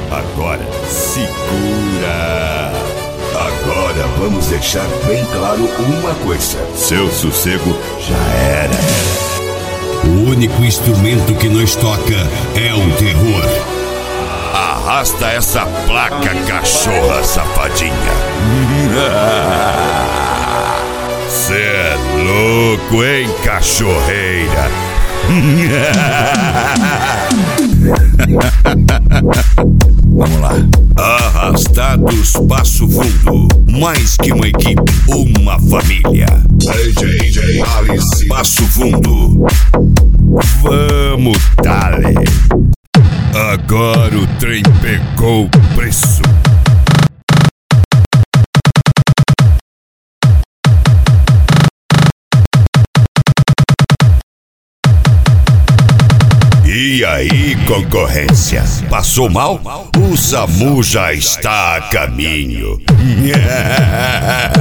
Agora, segura! Agora vamos deixar bem claro uma coisa: seu sossego já era. O único instrumento que nos toca é o terror. Arrasta essa placa, cachorra safadinha. Cê é louco, hein, cachorreira? Vamos lá. Arrastados Passo Fundo. Mais que uma equipe, uma família. DJ Alice. Passo Fundo. Vamos, dale. Agora o trem pegou o preço. E aí, concorrência? Passou mal? O SAMU já está a caminho.